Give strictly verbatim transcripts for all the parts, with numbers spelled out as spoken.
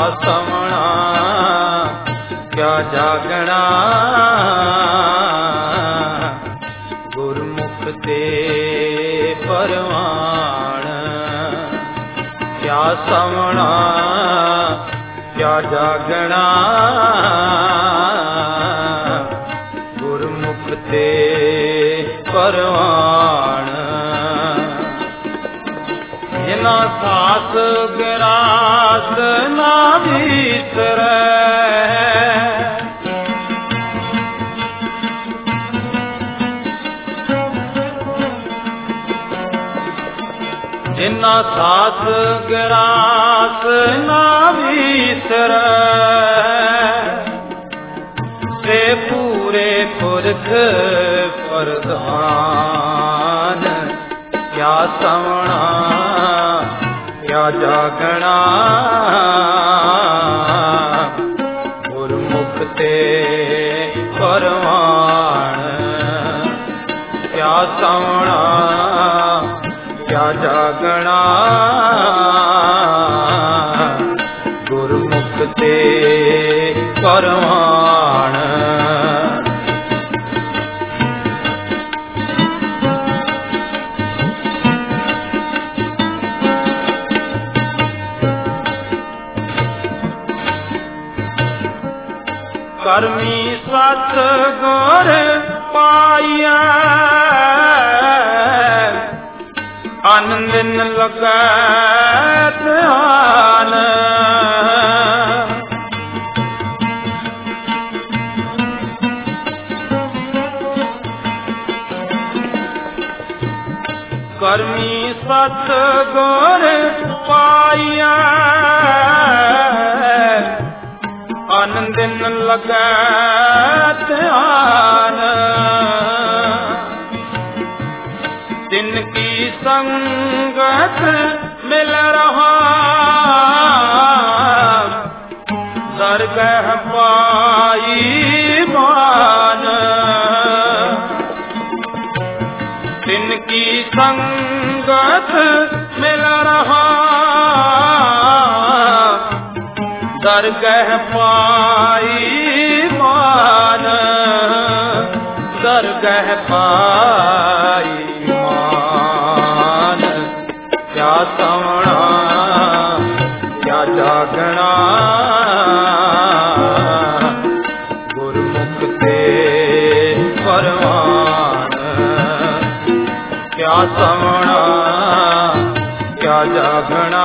समणा क्या जागना गुरमुख ते परवान क्या समणा क्या जागना गुरमुख ते परवान जिना सास गिरास ना भीतरै जिना सास गिरास ना भीतरै से पूरे पुरख प्रधान क्या समणा क्या जागना गुरमुख ते परवान क्या समणा क्या जागना गुरमुख ते परवान करमी सत गुर पाइया आनंद लगे ध्यान करमी सत गुर पाइया आनंद लगे ध्यान जिनकी संगत मिल रहा दरगह पाई मान जिनकी संगत मिल रहा दरगह पाई मान दरगह पाई मान क्या समणा क्या जागना गुरमुख ते परवान क्या समणा क्या जागना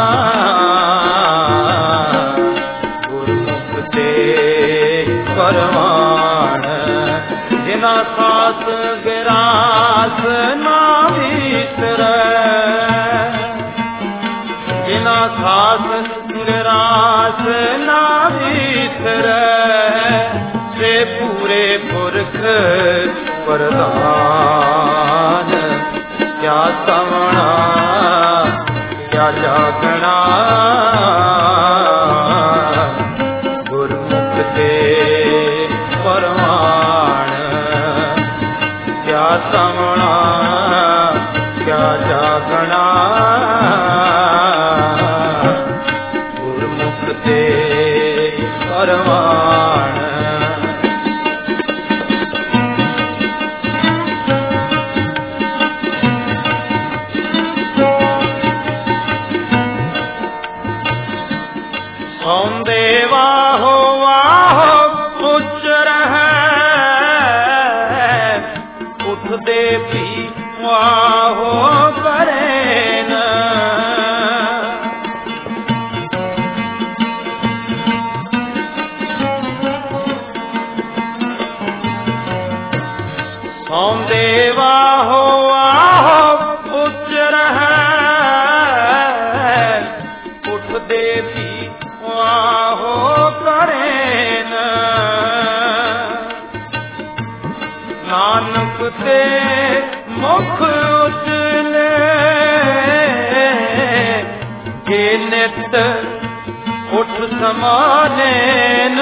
परवान जिना सास गिरास ना भीतरै जिना सास गिरास ना भीतरै से पूरे पुरख प्रधान क्या समणा क्या जागना गुरमुख ते परवान क्या समणा क्या जागना गुरमुख ते परवान सौंदे वाहो वाहो उच्च रहे उठदे भी वाहो करेन सौंदे वाहो वाहो उच्च रहे उठदे भी वाहो करेन नानक ते मुख उचले जे नित उठ समानेन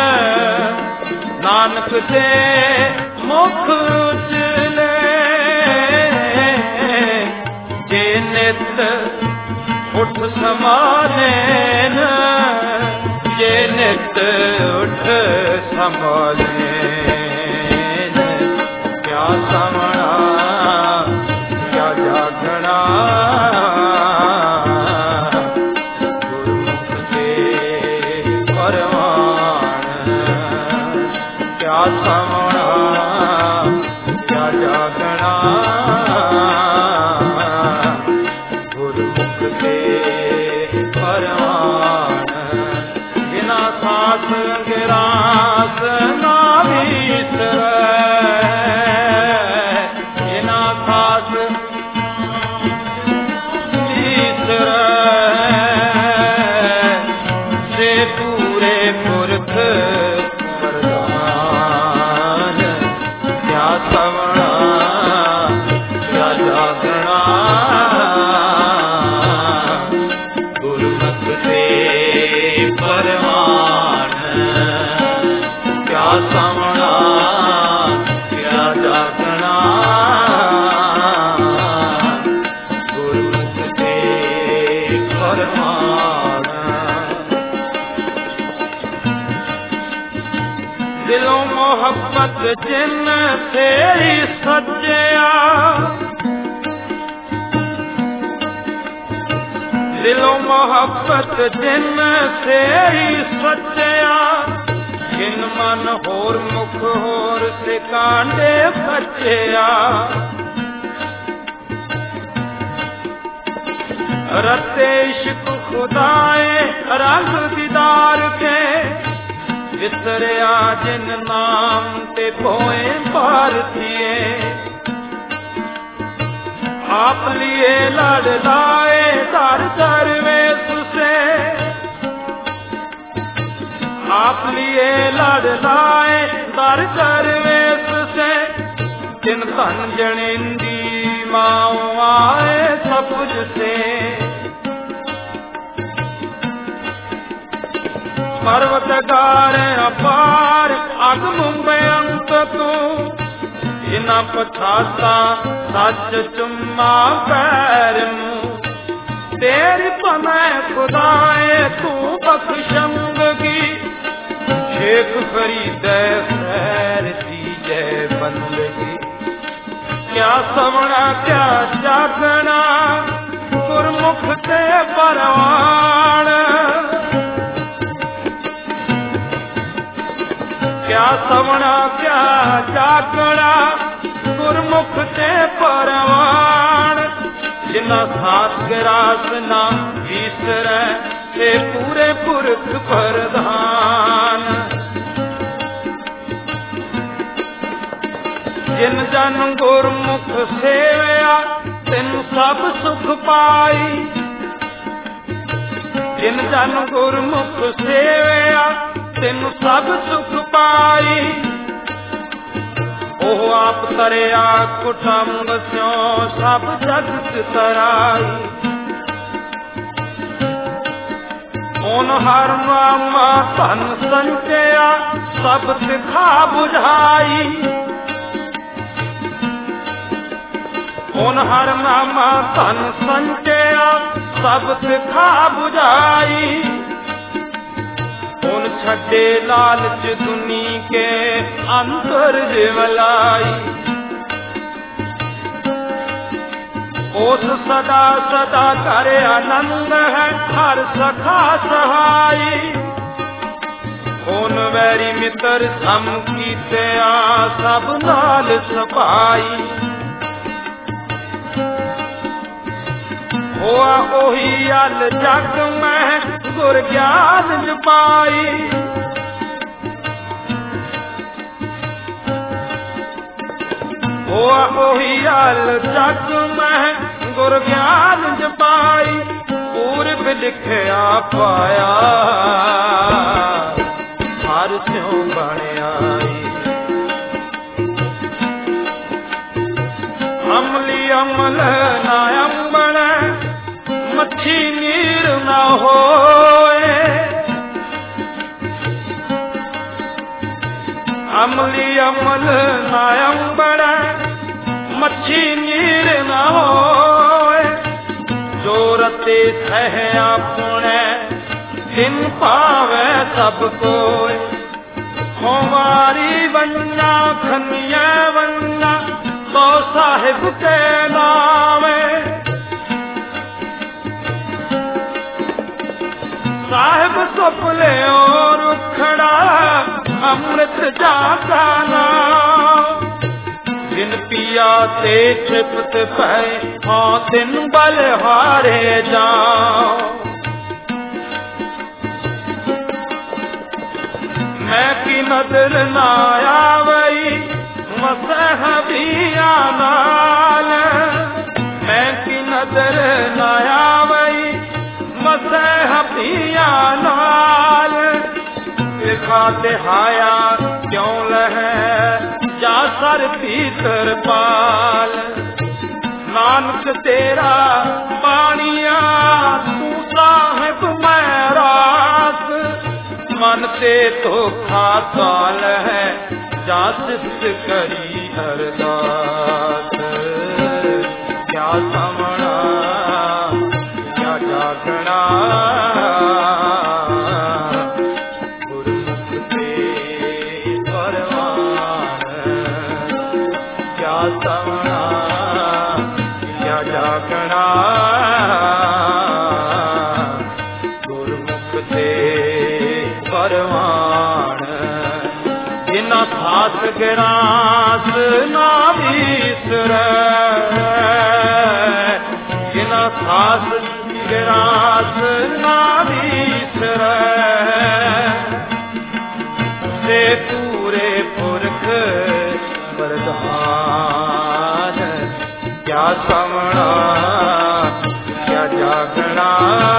नानक ते मुख उचले जे नित उठ समानेन संभाले क्या समणा क्या जागना गुरुमुख से परवान क्या समणा क्या जागना गुरुमुख से परवान बिना साथ गिरास ना भीतर बिना साथ भीतर से पूरे पुरख प्रधान क्या सवणा क्या जागना गुरुमुख से परवान क्या समणा क्या जागना गुरुमुख से परवान दिलों मोहब्बत जिन तेरी सज्जया दिलों मोहब्बत जिन तेरी सज्जया जिन मन होर मुख होर से कांडे बच्चया रते इश्क खुदाए रंग दीदार के विसरिया जिन नाम ते पोए भारतीय आप लिए लड़ लाए दर दर में सुसे आप लिए लड़ लाए दर दर में सुसे जिन धन जनिंदी माओ आए सपुज से पर्वत गारे अपार अग मुंबई अंत तू इना पछाता सच चुम्मा पैर तेरी पनाह खुदाए तू बख्शंदगी शेख फरीद खैर दी जय बंदगी क्या सवणा क्या जागना गुरमुख ते परवान क्या सवणा क्या जागना गुरमुख ते परवान जिना साथ गिरास ना ईसर ते पूरे पुरख प्रधान जिन जन गुरमुख सेवया तिन सब सुख पाई जिन जन गुरमुख सेवया तिन सब सुख पाई ओह आप तरिया कुटुंब स्यो सब जगत तराई ओन हर मामा धन संचया सब दिखा बुझाई ओन हर मामा धन संचया सब दिखा बुझाई उन छड़े लालच दुनी के अंतर जिवलाई ओस सदा सदा करे आनंद है हर सखा सहाई ओन वैरी मित्र सम कीते आ सब नाल सपाई होआ ओही अल जग में गुर ज्ञान जपाई होआ ओही अल जग में गुर ज्ञान जपाई पूर्व लिखया पाया हर स्यों बणियाई अमली अमल ना अम्बण मच्छी नीर न होए अमली अमल ना अम्बण मच्छी नीर न होए जो रते सह अपने दिन पावे सब कोई होवारी वन्ना खनिया वन्ना तो साहिब के नावे साहिब सुपले और उखड़ा अमृत जाता नाम जिन पिया ते तृप्त भय हाँ दिन बलहारे जाओ मैं की नजर ना आवई मसह बिया नाल मैं की नजर ना आवई मसह बिया नाल खाते हाया क्यों लहे जा सर पीतर पाल नानक तेरा पानिया तू साहिब मैं रास मन से तो खाल है जा सिद्ध करी अरदास क्या समणा क्या जागना गुरुमुख से परवान क्या समणा क्या जागना गुरुमुख से परवान जिना खास गिरास ना बीसर जिना खास गिरास ना बीसर से पूरे पुरख वरदान क्या समणा क्या जागना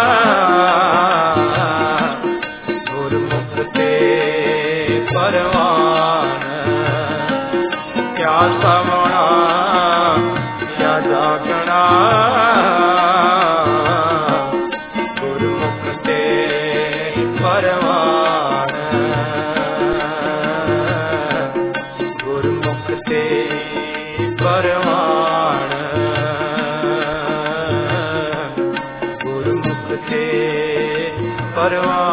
परवान क्या समणा क्या जागना गुरुमुख ते परवान गुरुमुख ते परवान गुरुमुख ते परवान